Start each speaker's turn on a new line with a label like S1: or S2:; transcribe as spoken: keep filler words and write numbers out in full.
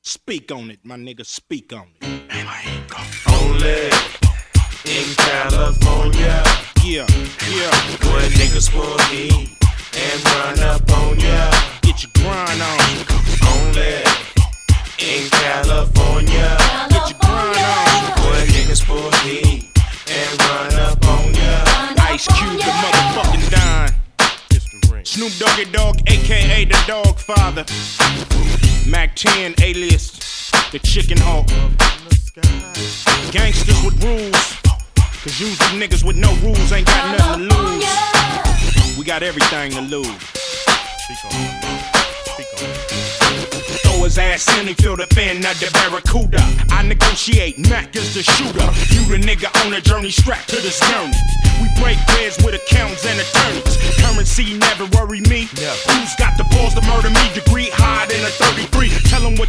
S1: Speak on it, my nigga, speak on it.
S2: Only in California.
S1: Yeah, yeah.
S2: When niggas pull heat and run up on ya.
S1: Get your grind on.
S2: Only in California.
S1: Get your grind on.
S2: When niggas pull heat and run up on ya.
S1: Ice Cube, the motherfucking Don. Snoop Doggy Dogg, aka the Dog Father. Mac ten, alias the Chicken Hawk. Gangsters with rules, cause usually niggas with no rules ain't got nothing to lose. We got everything to lose. Speak on it. Speak on it. Throw his ass in and feel the fin of the Barracuda. I negotiate, Mac is the shooter. You the nigga on a journey strapped to this journey. We break breads with accountants and attorneys. Currency never worry me. Yeah. Who's got the balls to murder me? Degree higher than a thirty-three. Tell them what